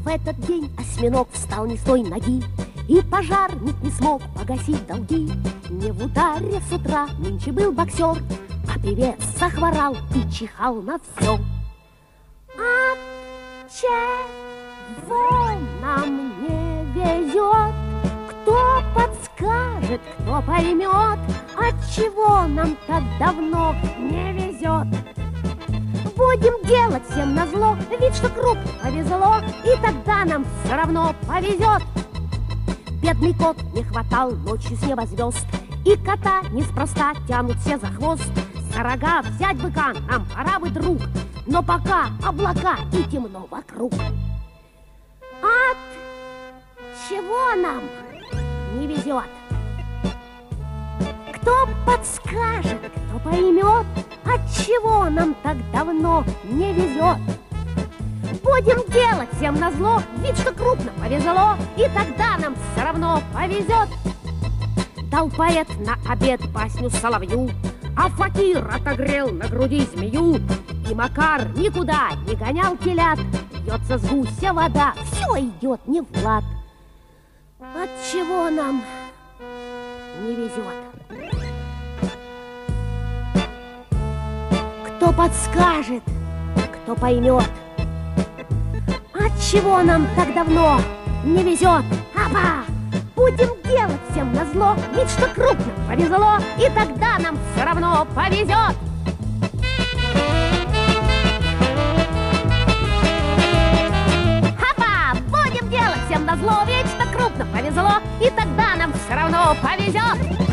В этот день осьминог встал не с той ноги, и пожарник не смог погасить долги. Не в ударе с утра нынче был боксер, а певец захворал и чихал на все. От чего нам не везет? Кто подскажет, кто поймет, от чего нам так давно не везет? Будем делать всем назло вид, что крупно повезло, и тогда нам все равно повезет. Бедный кот не хватал ночью с неба звезд, и кота неспроста тянут все за хвост. За рога взять быка нам пора бы, друг, но пока облака и темно вокруг. От чего нам не везет? Кто подскажет, кто поймет, от чего нам так давно не везет? Будем делать всем назло вид, что крупно повезло, и тогда нам все равно повезет. Дал поэт на обед басню соловью, а факир отогрел на груди змею. И Макар никуда не гонял телят, льется с гуся вода, все идет не в лад. От чего нам не везет? Кто подскажет, кто поймет, от чего нам так давно не везет? Аба! Будем делать всем назло вид, что крупно повезло, и тогда нам все равно повезет. Аба! Будем делать всем назло вид, что крупно повезло, и тогда нам все равно повезет.